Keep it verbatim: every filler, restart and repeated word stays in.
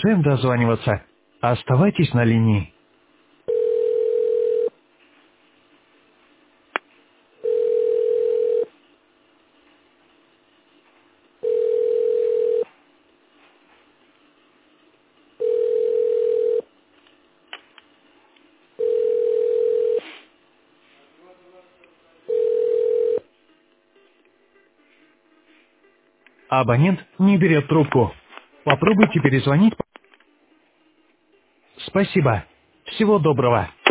Чем дозваниваться? Оставайтесь на линии. Абонент не берет трубку. Попробуйте перезвонить. Спасибо. Всего доброго.